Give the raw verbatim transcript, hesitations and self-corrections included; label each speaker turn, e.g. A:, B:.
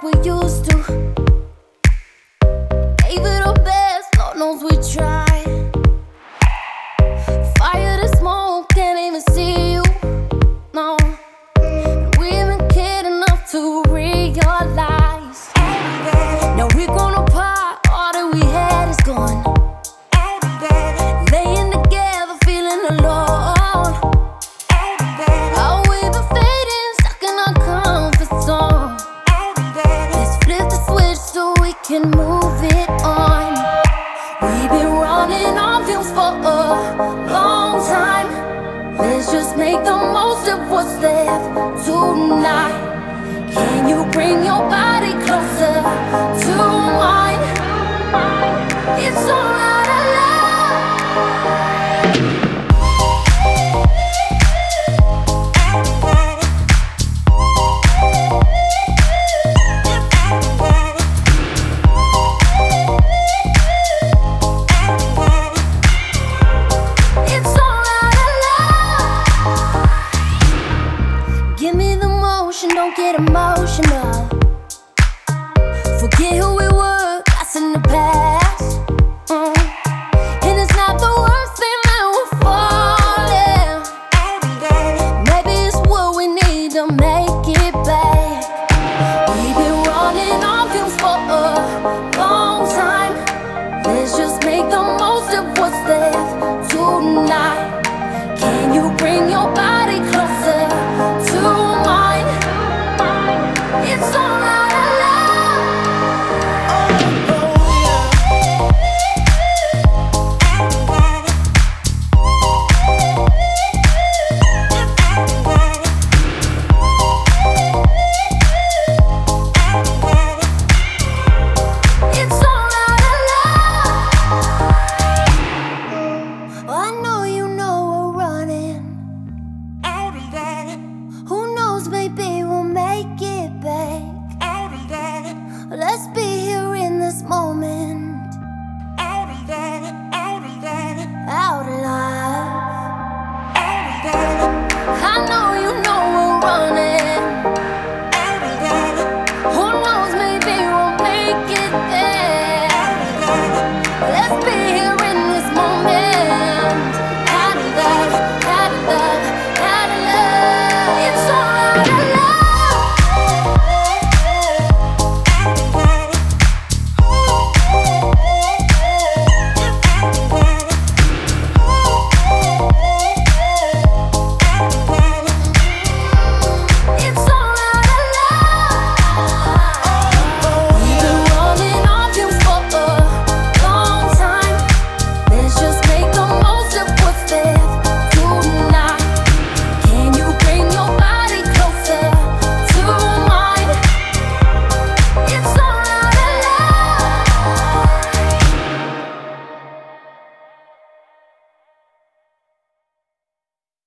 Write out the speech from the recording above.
A: we used to. Gave it our best, Lord knows we tried. Fire the smoke, can't even see you, no. And we haven't cared enough to realize. Now we're grown apart, all that we had is gone. Laying together, feeling alone. How we've been fading, stuck in our comfort zone. Let's flip the switch so we can move it on. We've been running on fumes for a long time. Let's just make the most of what's left tonight. Can you bring your body closer to mine? It's all out of love. It's all out of love. Give me the motion, don't get emotional. Forget who we were, that's in the past. Mm. And it's not the worst thing that we're falling. Maybe it's what we need to make.